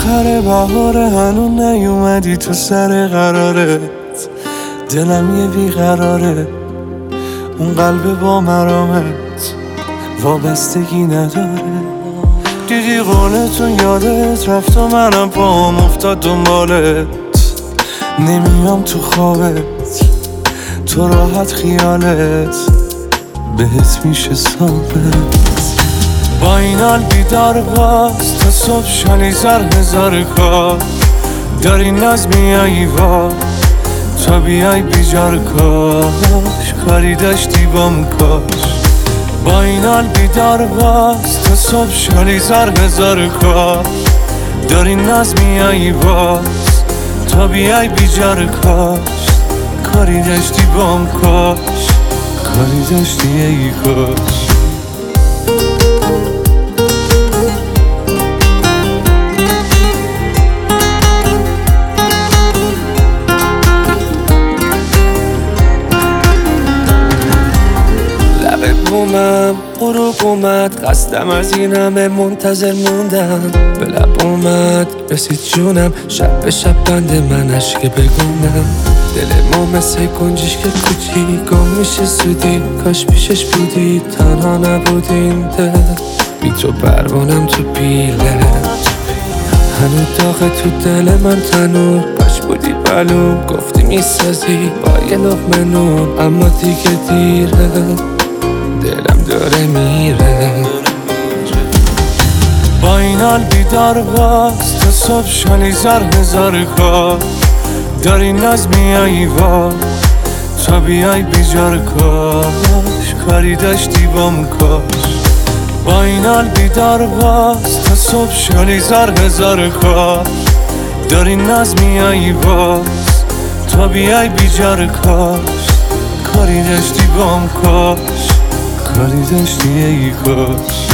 آخر بهاره هنون نیومدی تو سر قرارت، دلم یه بیقراره، اون قلب با مرامت وابستگی نداره. دیدی قولتون یادت رفت و منم پام افتاد دنبالت، نمیام تو خوابت، تو راحت خیالت بهت میشه ثابت. با این حال بیدار باز تا صبح شالی هزار کار داری ناز میایی وا تا بیای بیجار کاش کاری داشتی بام کاش. با این حال بیدار باز تا صبح شالی هزار کار داری ناز میایی باز تا بیای بیجار کاش کاری داشتی بام کاش کاری داشتی ای کاش. بومم غروب اومد، قصدم از این همه منتظر موندم. به لب اومد رسید جونم، شب به شب بند من عشق بگونم. دل ما مثل گنجیش که کوچی گم میشه زودی، کاش پیشش بودی تنها نبودیم دل. بی تو پروانم تو پیله، هنو داغه تو دل من تنور. باش بودی معلوم گفتی میسازی با یه لقمه نون، اما دیگه دیره دلم داره میره. با این حال بیدار باز تا صبح شالی هزار کار داری ناز میایی وا تا بیای بیجار کاش کاری داشتی بام کاش. با این حال بیدار باز تا صبح شالی هزار کار داری ناز میایی باز تا بیای بیجار کاش کاری داشتی بام کاش کاری داشتی ای کاش.